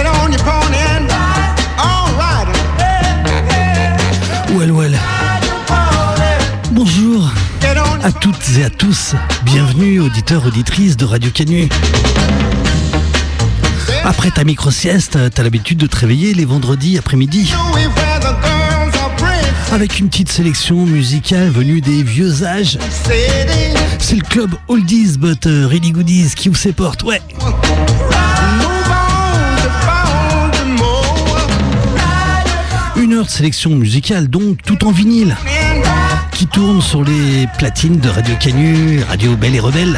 Well. Bonjour à toutes et à tous. Bienvenue, auditeurs, auditrices de Radio Canu. Après ta micro-sieste, t'as l'habitude de te réveiller les vendredis après-midi avec une petite sélection musicale venue des vieux âges. C'est le club Oldies but Really Goodies qui ouvre ses portes, ouais. Une heure de sélection musicale donc, tout en vinyle, qui tourne sur les platines de Radio Canu, Radio Belle et Rebelle.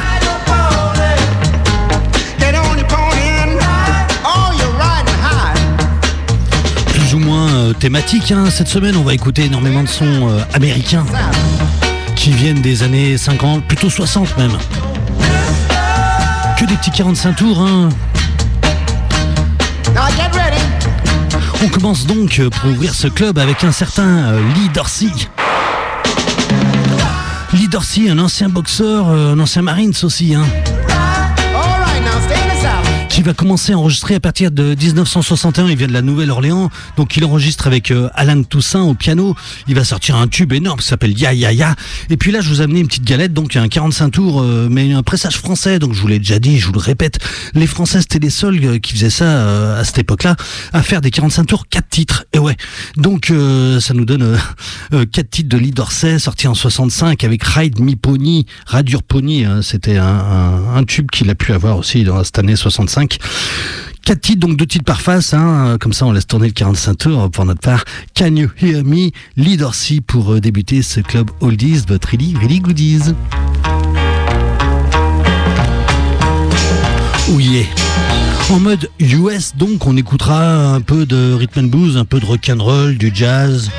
Plus ou moins thématique, hein. Cette semaine on va écouter énormément de sons américains qui viennent des années 50, plutôt 60 même. Que des petits 45 tours, hein. On commence donc pour ouvrir ce club avec un certain Lee Dorsey. Lee Dorsey, un ancien boxeur, un ancien Marines aussi, hein, qui va commencer à enregistrer à partir de 1961. Il vient de la Nouvelle-Orléans, donc il enregistre avec Alan Toussaint au piano. Il va sortir un tube énorme qui s'appelle Ya Ya Ya. Et puis là, je vous ai amené une petite galette, donc un 45 tours, mais un pressage français. Donc je vous l'ai déjà dit, je vous le répète, les Français c'était les seuls qui faisaient ça à cette époque-là, à faire des 45 tours, 4 titres. Et ouais, donc ça nous donne 4 titres de Lee Dorsey, sortis en 65 avec Ride Me Pony, Radure Pony. C'était un tube qu'il a pu avoir aussi dans cette année 65. 4 titres, donc 2 titres par face, hein, comme ça on laisse tourner le 45 tours pour notre part. Can You Hear Me, Lee Dorsey pour débuter ce club Oldies but Really Goodies. Oh yeah. En mode US, donc on écoutera un peu de rhythm and blues, un peu de rock'n'roll, du jazz.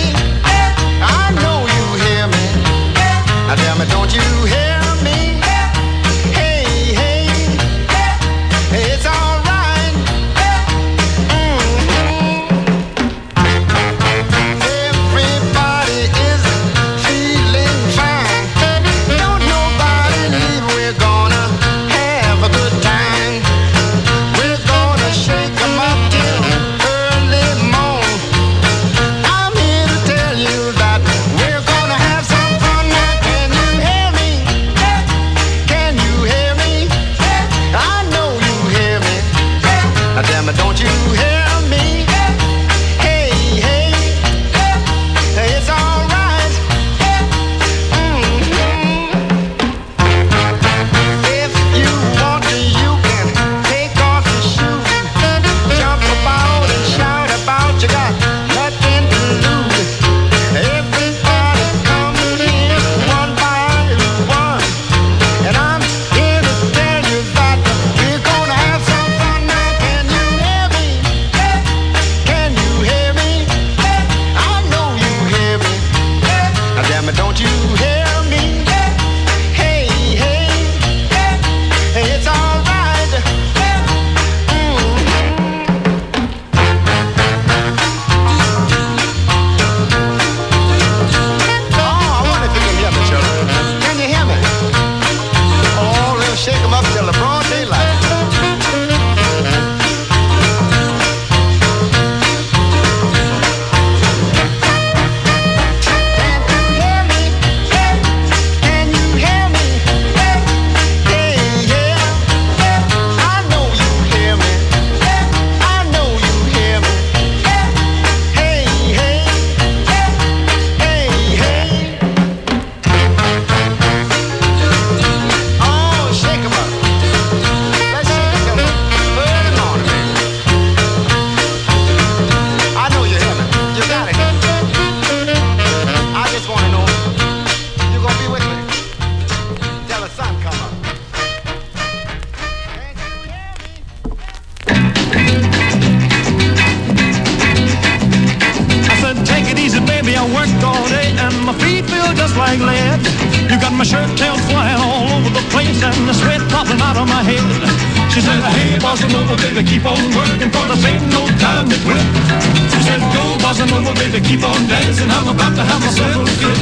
She said, hey, bossa nova, baby, keep on working, for this ain't no time to quit. She said, go, bossa nova, baby, keep on dancing, I'm about to have myself a fit.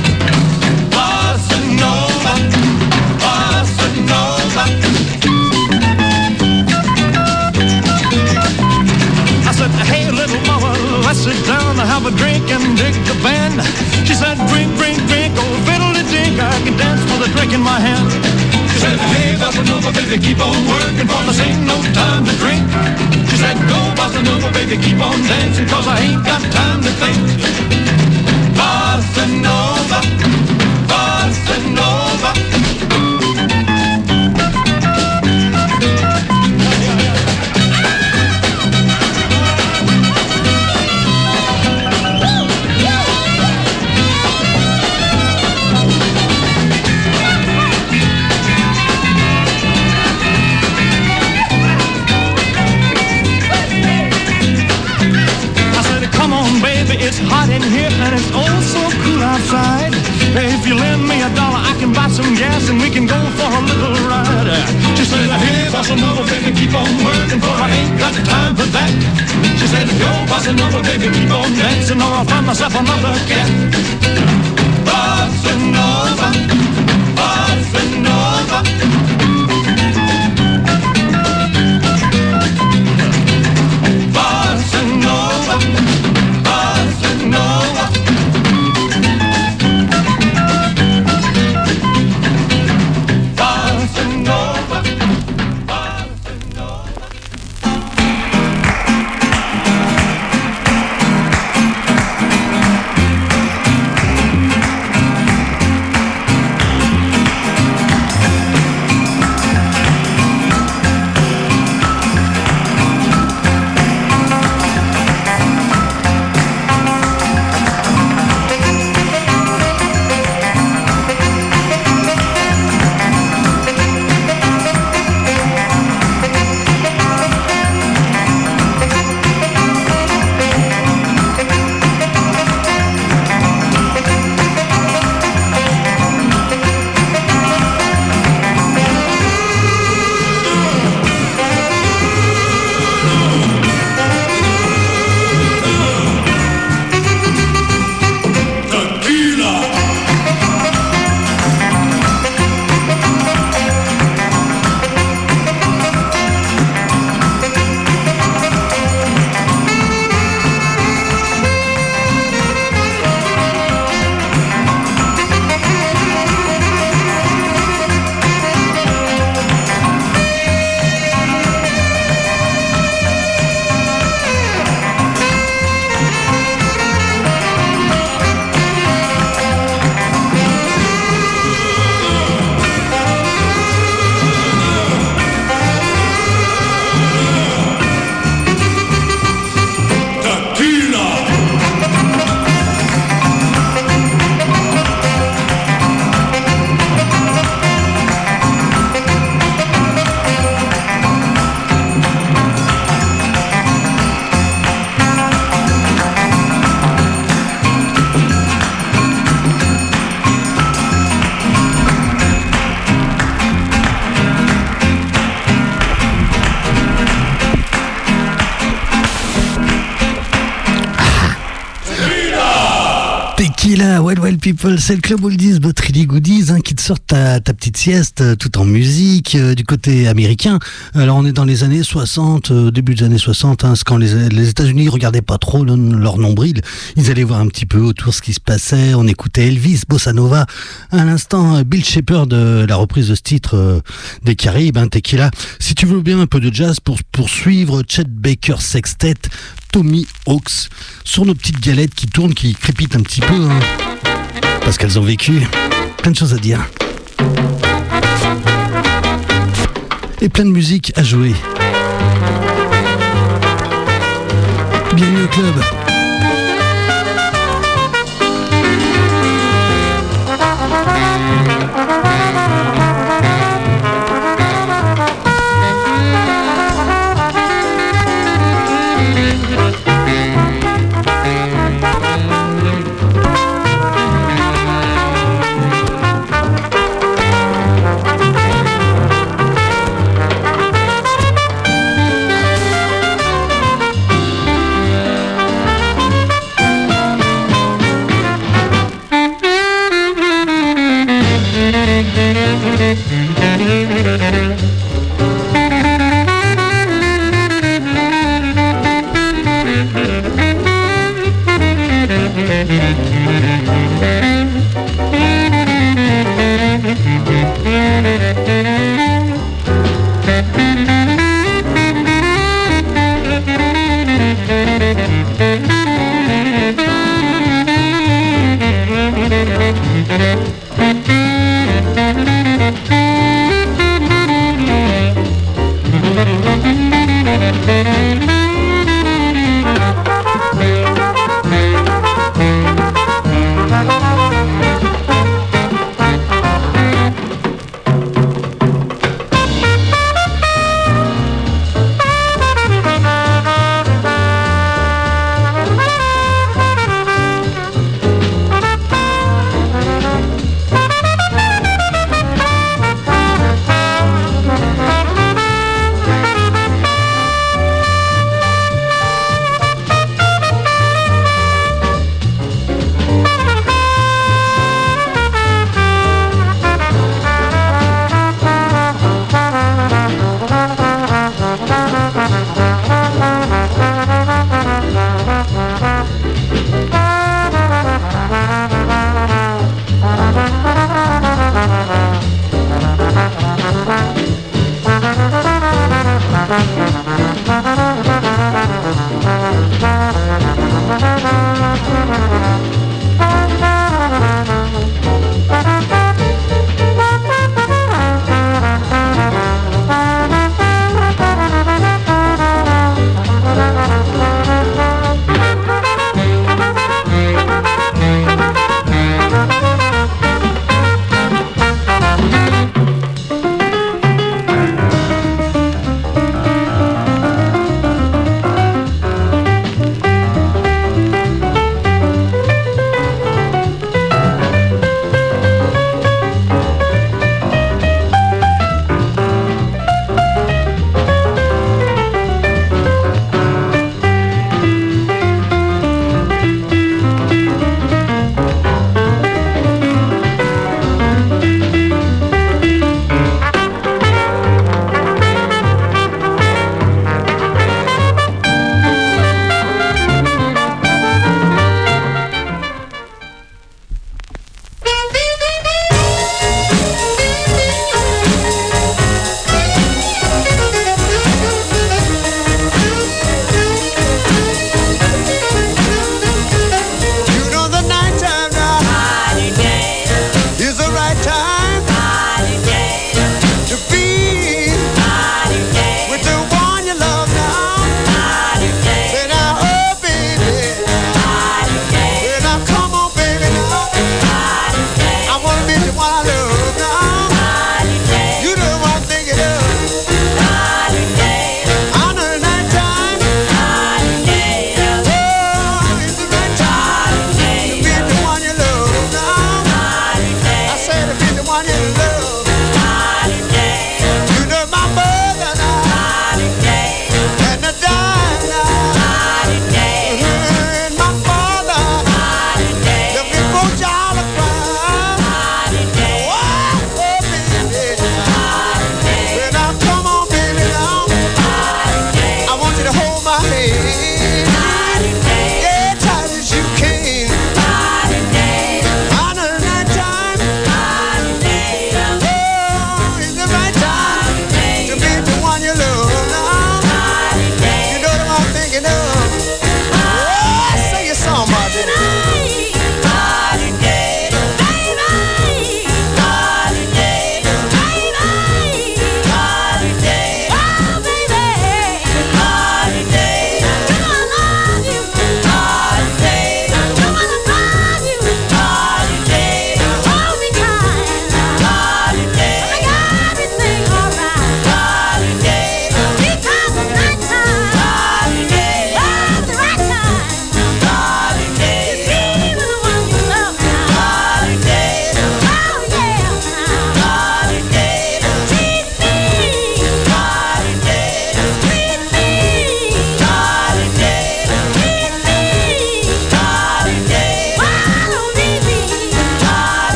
Bossa nova, bossa nova. sit down and have a drink and dig the band. She said, drink, drink, drink, oh fiddle-de-dink, I can dance with a drink in my hand. She said, hey, bossa nova, baby, keep on working, for this ain't no time to drink. She said, go, bossa nova, baby, keep on dancing, cause I ain't got time to think. Bossa nova, bossa nova. It's hot in here and it's oh so cool outside. If you lend me $1, I can buy some gas and we can go for a little ride. She said, hey, bossa nova, baby, keep on working, for I ain't got time for that. She said, yo, bossa nova, baby, keep on dancing, or I'll find myself another cat. Bossa nova, bossa nova. Bossa nova. Tequila, well people, c'est le club Oldies, but really goodies, qui te sort ta petite sieste tout en musique du côté américain. Alors on est dans les années 60, début des années 60, c'est quand les États-Unis regardaient pas trop leur nombril, ils allaient voir un petit peu autour ce qui se passait. On écoutait Elvis, Bossa Nova, à l'instant Bill Shepherd, la reprise de ce titre des Caraïbes, Tequila. Si tu veux bien un peu de jazz pour poursuivre, Chet Baker Sextet, Tommy Hawks, sur nos petites galettes qui tournent, qui crépitent un petit peu, parce qu'elles ont vécu plein de choses à dire. Et plein de musique à jouer. Bienvenue au club.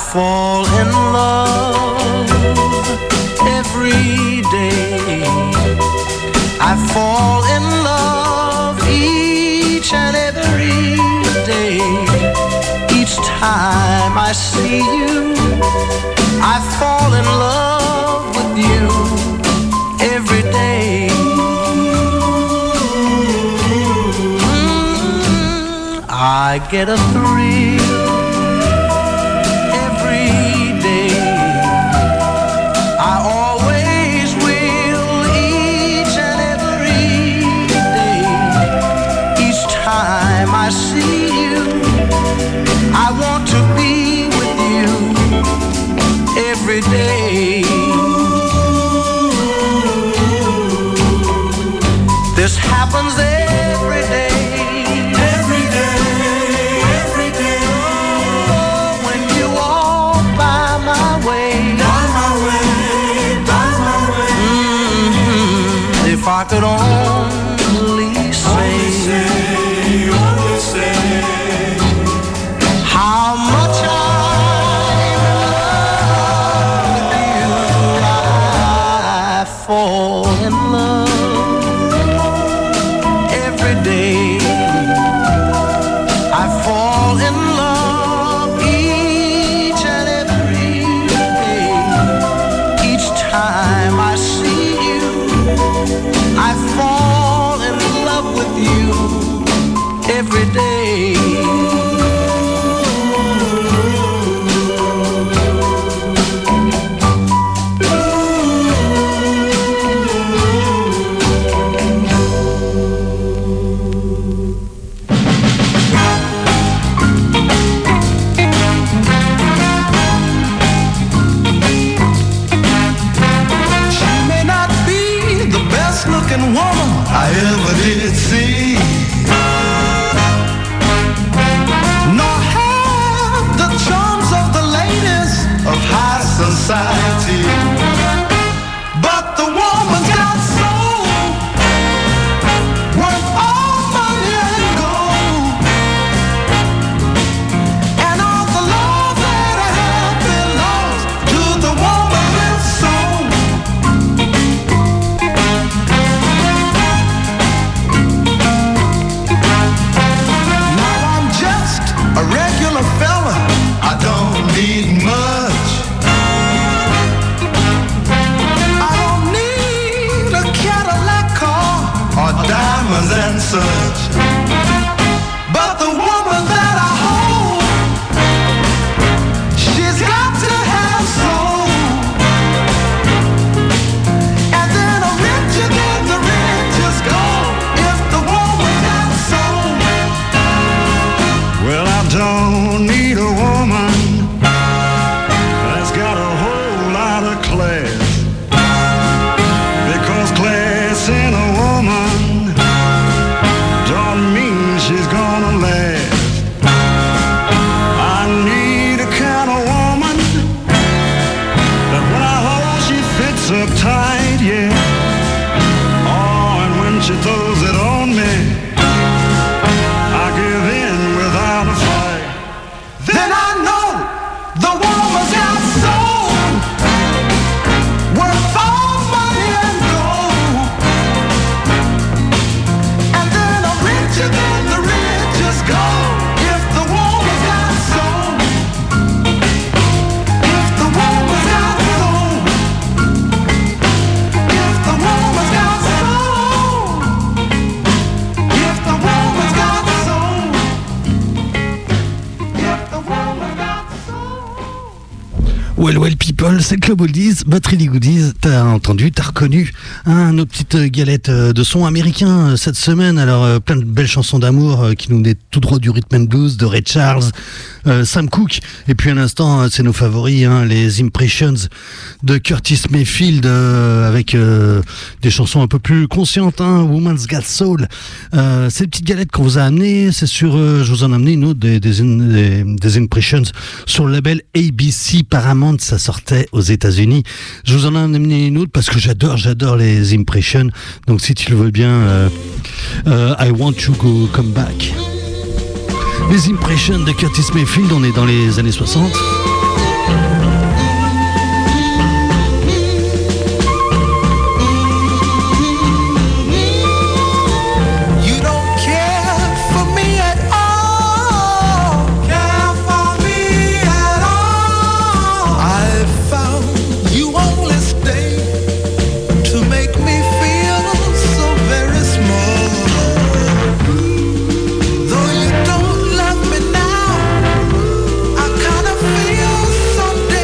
fall in love every day. I fall in love each and every day. Each time I see you, I fall in love with you every day. I get a thrill every day. I always will, each and every day. Each time I see you, I want to be with you every day. This happens every day. If I could only say how much I'm in love with you, I fall in love every day. I fall in love each and every day. Each time I see you, I fall in love with you every day. Woman I ever did see, nor have the charms of the ladies of high society, but the woman's got soul, worth all money and gold, and all the love that I have belongs to the woman with soul. A regular fella, I don't need much. I don't need a Cadillac car or diamonds and such. But the woman that I hold, she's got to have soul. And then a richer than the richest go if the woman got soul. Well, I don't need a woman that's got a whole lot of class, because class in a woman don't mean she's gonna last. I need a kind of woman that when I hold she fits up tight, yeah. Oh, and when she throws it on me, I give in without a fight. Then I know the woman's got soul, worth all money and gold, and then I'm richer than the richest go if the woman's got soul. If the woman's got soul, if the woman's got soul, if the woman's got soul, if the woman's got soul. Well people, c'est Club Oldies, but really goodies. T'as entendu, t'as reconnu nos petites galettes de son américain cette semaine. Alors plein de belles chansons d'amour qui nous venaient tout droit du rhythm and blues de Ray Charles, Sam Cooke, et puis à l'instant c'est nos favoris, les Impressions de Curtis Mayfield avec des chansons un peu plus conscientes, Woman's Got Soul. Ces petites galettes qu'on vous a amenées, c'est sur, je vous en ai amené une autre des Impressions sur le label ABC Paramount, ça sortait aux États-Unis. Je vous en ai amené une autre parce que j'adore les Impressions. Donc si tu le veux bien, I Want You Go Come Back. Les Impressions de Curtis Mayfield, on est dans les années 60. Though you don't love me now, I kinda feel someday.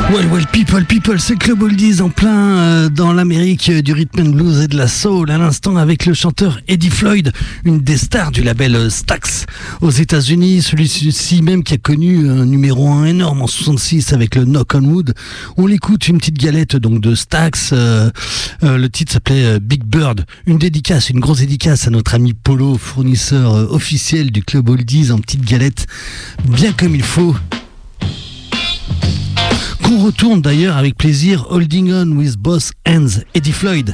Well, people, c'est Club Oldies en plein dans l'Amérique du rhythm and blues et de la soul, à l'instant avec le chanteur Eddie Floyd, une des stars du label Stax aux États-Unis, celui-ci même qui a connu un numéro 1 énorme en 66 avec le Knock on Wood. On l'écoute, une petite galette donc de Stax, le titre s'appelait Big Bird, une grosse dédicace à notre ami Polo, fournisseur officiel du Club Oldies en petite galette, bien comme il faut. On retourne d'ailleurs avec plaisir Holding On with Both Hands, Eddie Floyd.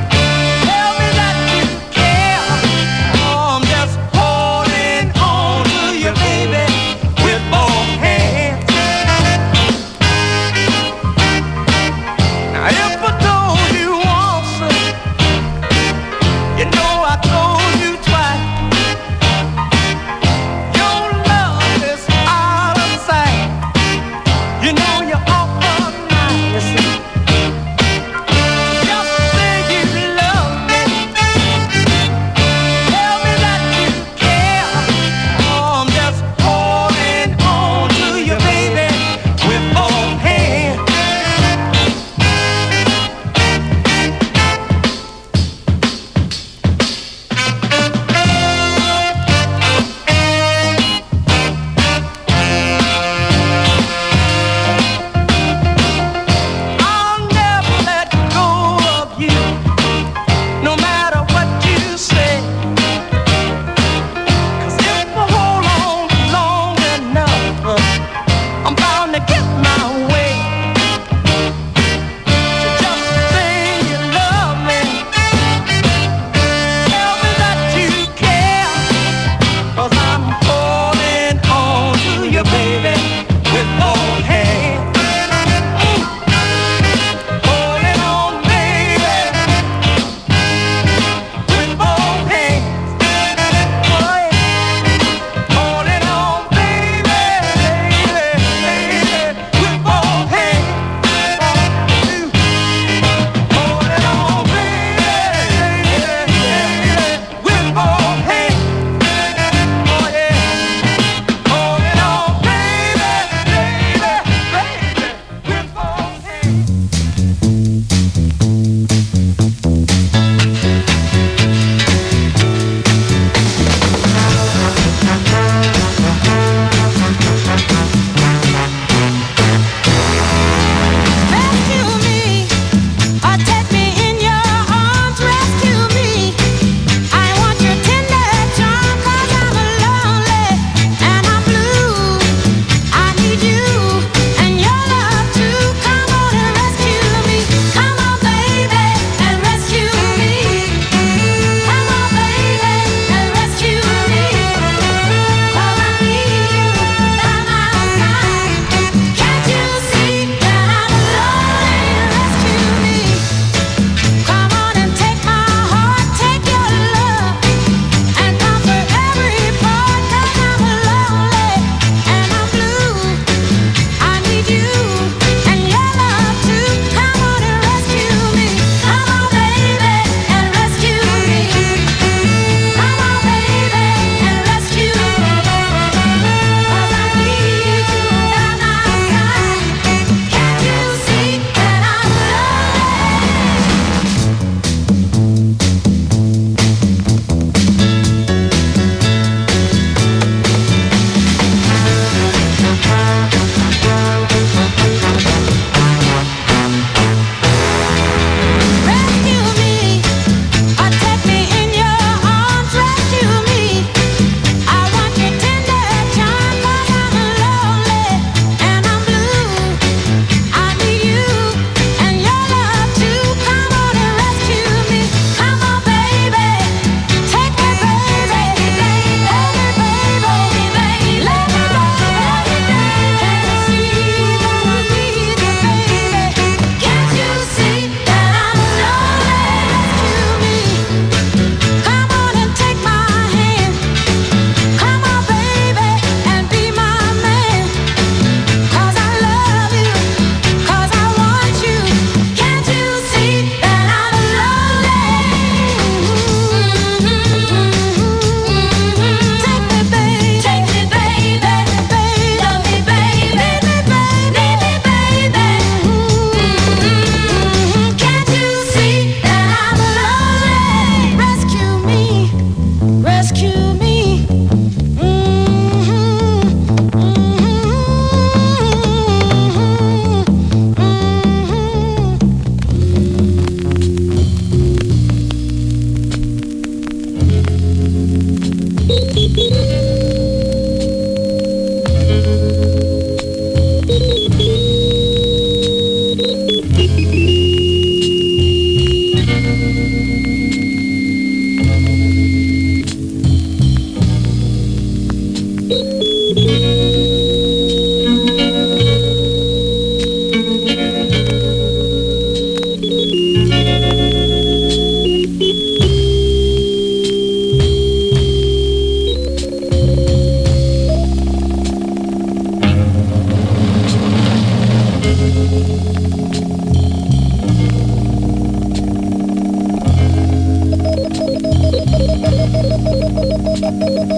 On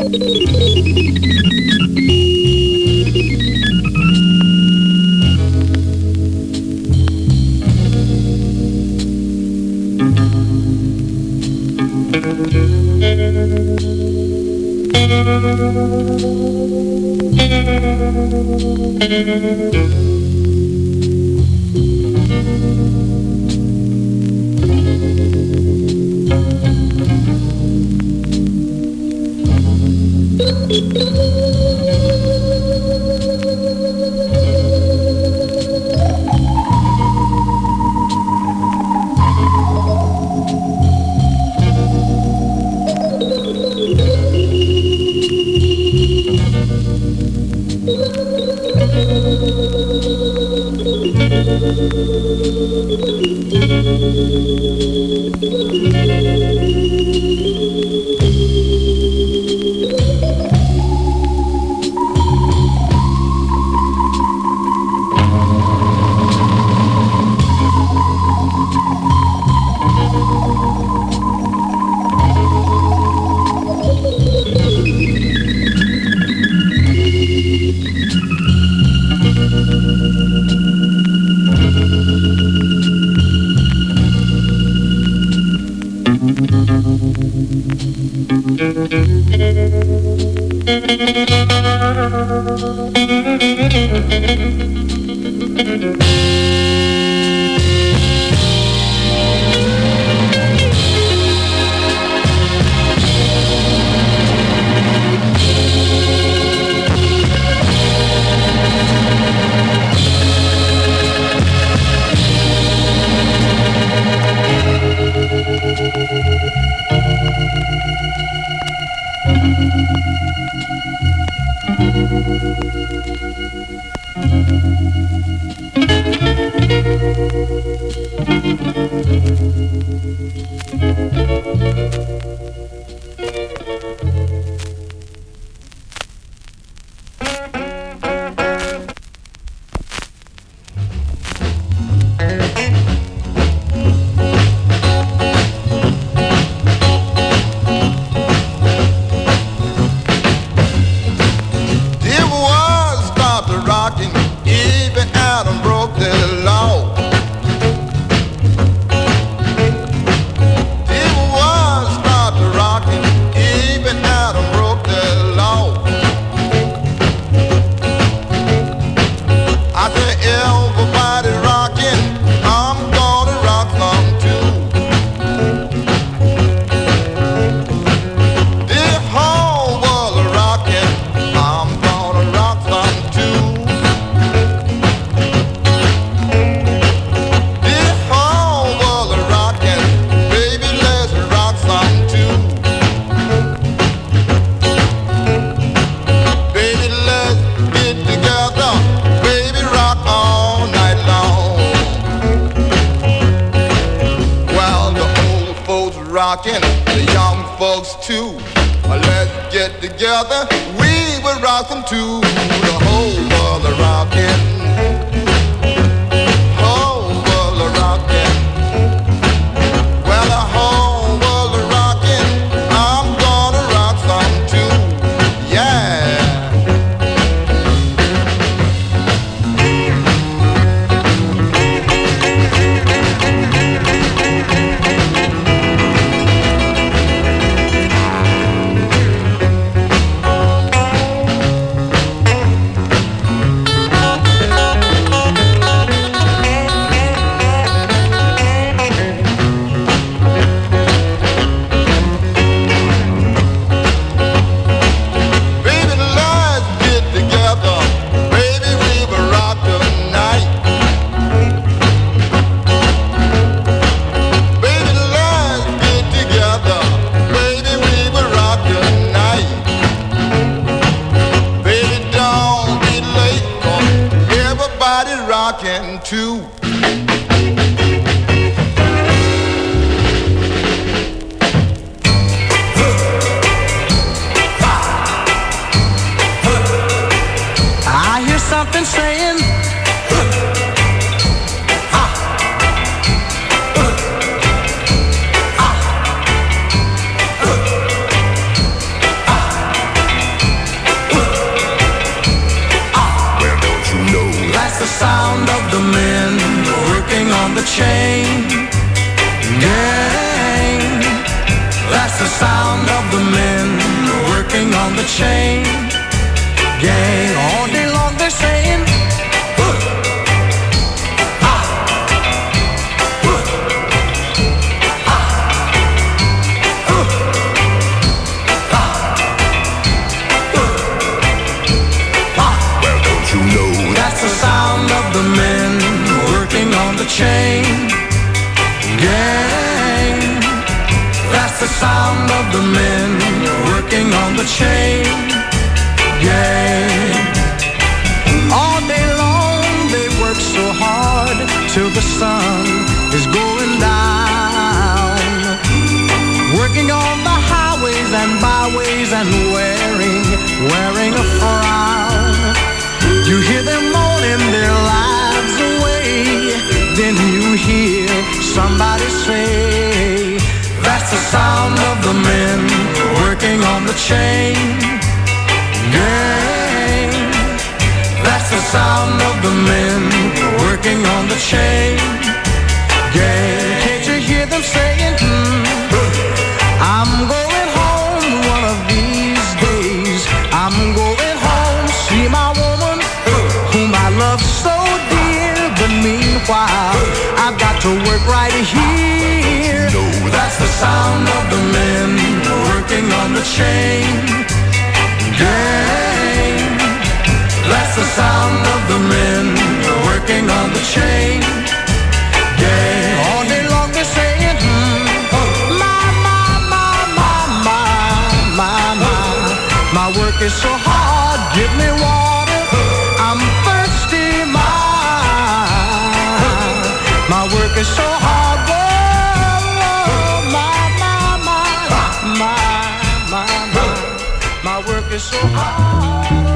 rocking, the young folks too. Let's get together, we will rock them too. The whole world is rocking, whole world is rocking. Well, the whole world is rocking, I'm gonna rock some too. Yeah. That's the sound of the men working on the chain gang. All day long they're saying, the men working on the chain gang. That's the sound of the men working on the chain gang. All day long they work so hard till the sun is going down, working on the highways and byways and wearing a frown. You hear them moaning their lives away, then you hear somebody say, that's the sound of the men working on the chain gang. That's the sound of the men working on the chain gang. Can't you hear them saying, I'm going home one of these days. I'm going home, see my woman whom I love so dear, but meanwhile I've got to work right here. That's the sound of the men working on the chain gang. That's the sound of the men working on the chain gang. All day long they're saying, my work is so hard, give me water, I'm thirsty, my work is so hard, whoa, my work is so hard.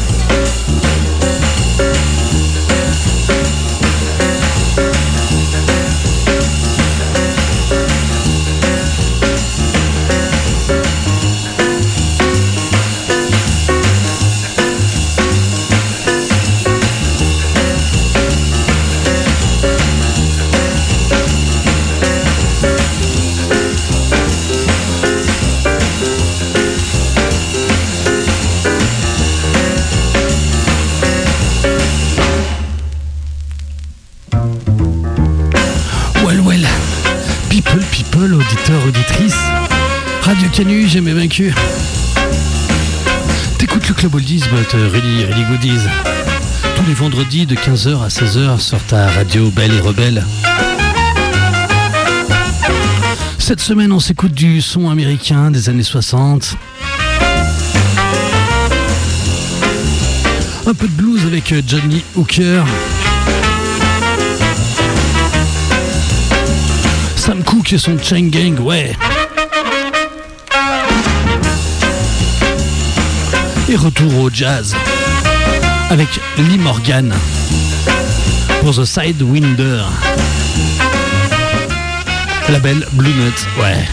Auditeur, auditrice, Radio Canu, jamais vaincu. T'écoutes le Club Oldies, but really goodies. Tous les vendredis de 15h à 16h sur ta radio Belle et Rebelle. Cette semaine, on s'écoute du son américain des années 60. Un peu de blues avec Johnny Hooker. Sam Cooke et son Chain Gang, ouais. Et retour au jazz avec Lee Morgan pour The Sidewinder. Label Blue Note, ouais.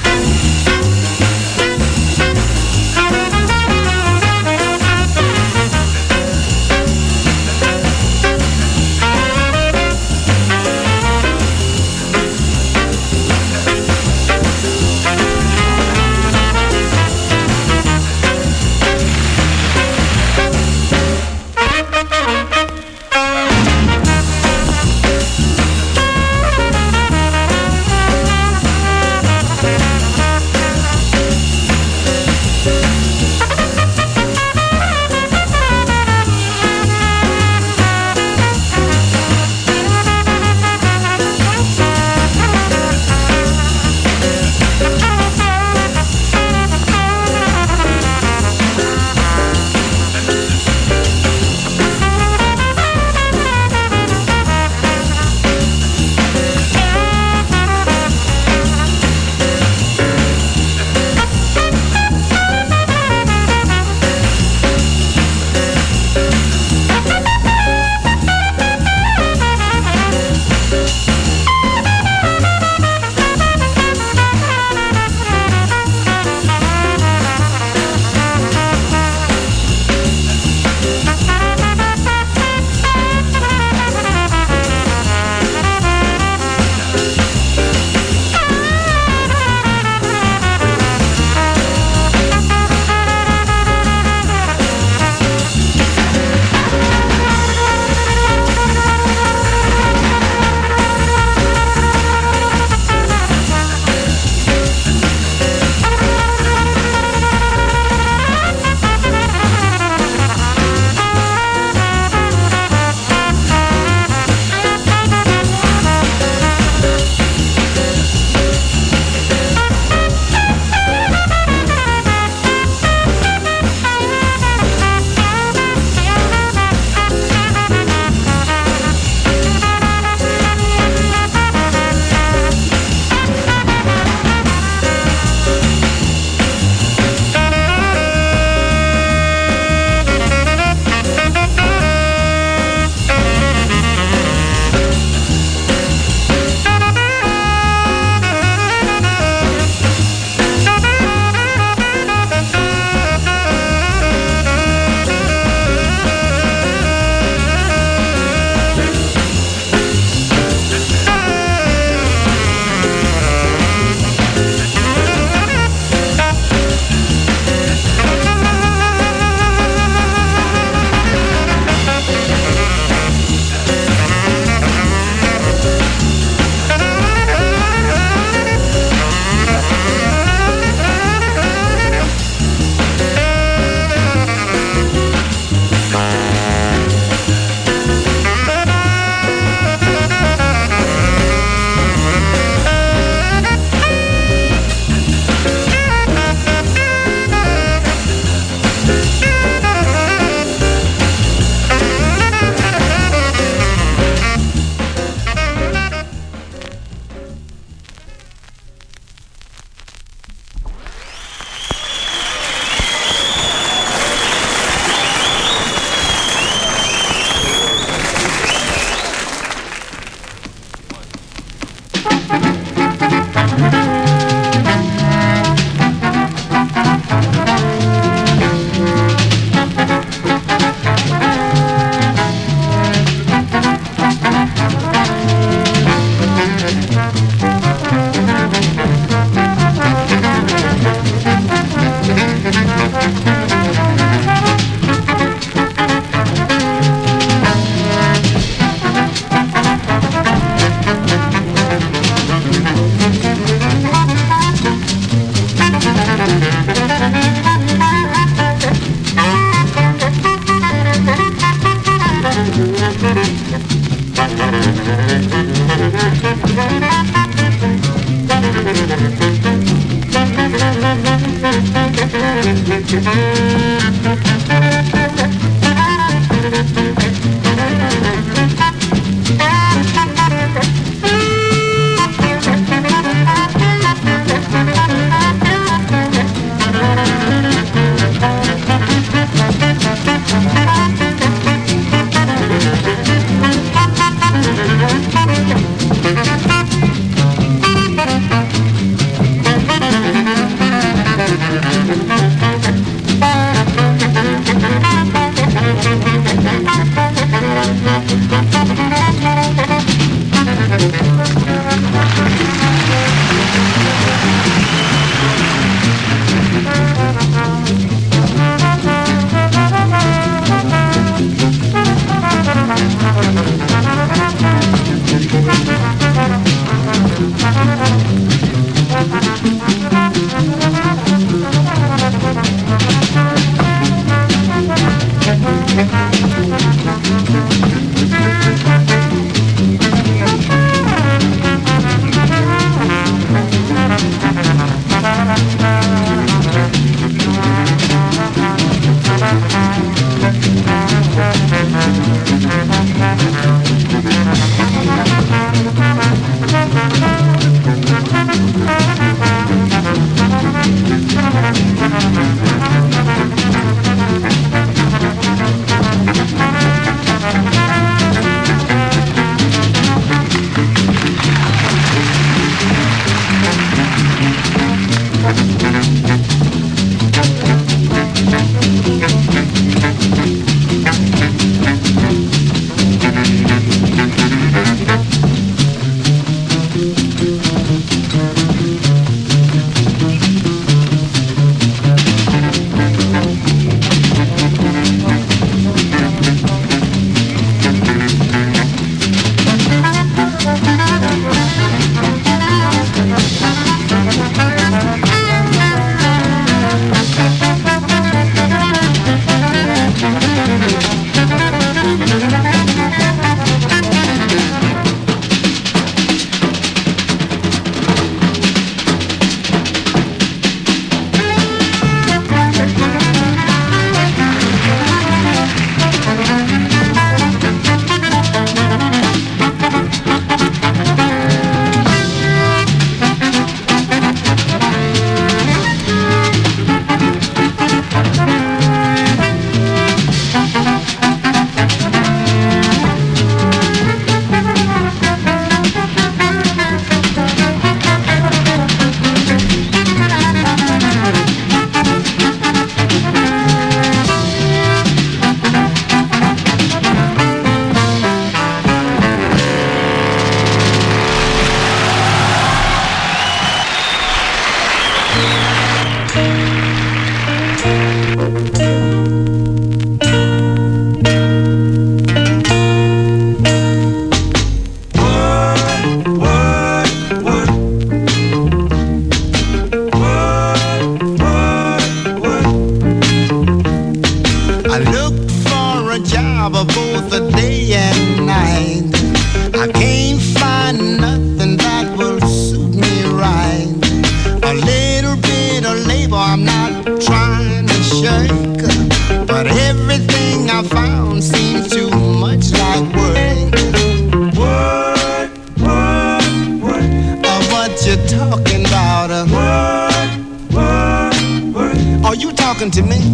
talking to me?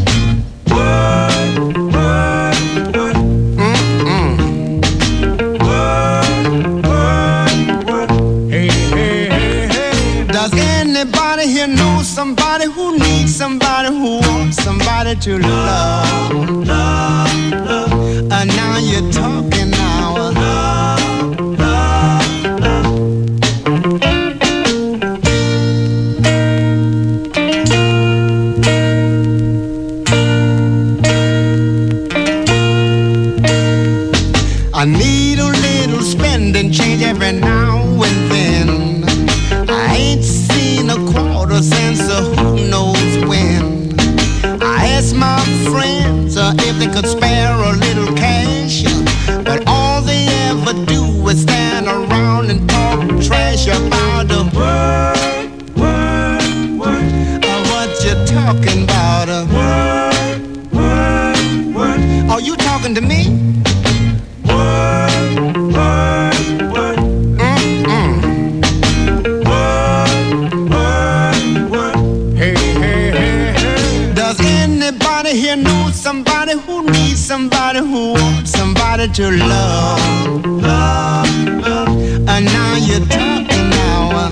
Hey, hey, hey, hey. Does anybody here know somebody who needs somebody who wants somebody to love? Love, love. Now you're talking now. Love, love, love. I need a little spending change every now and then. I ain't seen a quarter since who knows when. I asked my friends if they could spare a little cash, but all they ever do is stand around and talk trash about the word, word, word. talking about a word. Are you talking to me? Word. Hey. Does anybody here know somebody who needs somebody who wants somebody to love? And now you're talking now.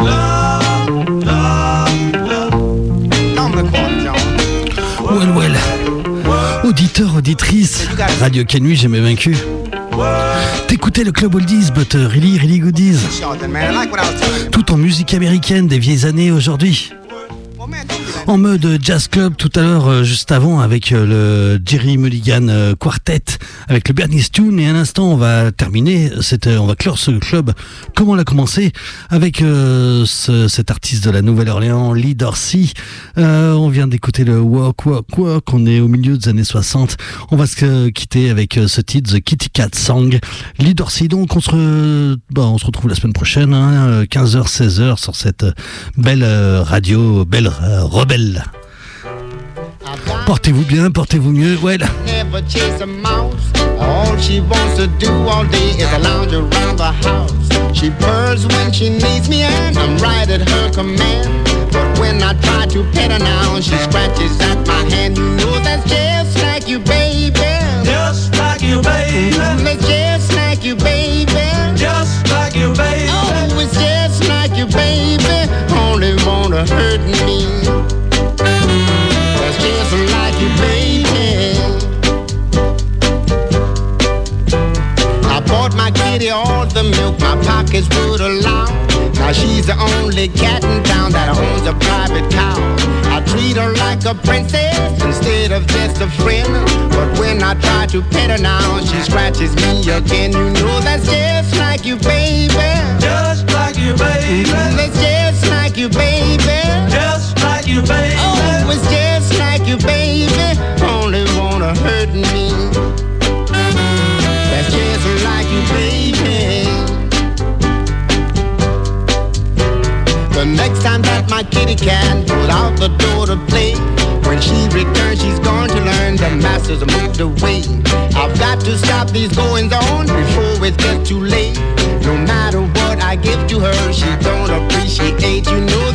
Well. Auditeur, auditrice, Radio Canui, j'ai vaincu. T'écoutais le Club Oldies, but really goodies. Tout en musique américaine des vieilles années aujourd'hui. En mode jazz club tout à l'heure, juste avant, avec le Jerry Mulligan Quartet, avec le Bernie Tune. Et à l'instant, on va terminer, on va clore ce club comme on l'a commencé, avec cet artiste de la Nouvelle-Orléans, Lee Dorsey. On vient d'écouter le Walk, on est au milieu des années 60. On va se quitter avec ce titre, The Kitty Cat Song. Lee Dorsey, donc on se retrouve la semaine prochaine, 15h, 16h, sur cette belle radio, belle rebelle. Portez-vous bien, portez-vous mieux, well. Never chase a mouse. All she wants to do all day is lounge around the house. She purrs when she needs me and I'm right at her command. But when I try to pet her now, she scratches at my hand. You know that's just like you, baby. Just like you, baby. That's just like you, baby. Just like you, baby. Oh, it's just like you, baby. Only wanna hurt me. That's just like you, baby. I bought my kitty all the milk my pockets would allow. Now she's the only cat in town that owns a private cow. I treat her like a princess instead of just a friend. But when I try to pet her now, she scratches me again. You know that's just like you, baby. Just like you, baby. That's just like you, baby. Just like you, baby. Oh, it's just like you, baby. Only wanna hurt me. That's just like you, baby. The next time that my kitty cat goes out the door to play, when she returns, she's going to learn the master's moved away. I've got to stop these goings on before it gets too late. No matter what I give to her, she don't appreciate. You know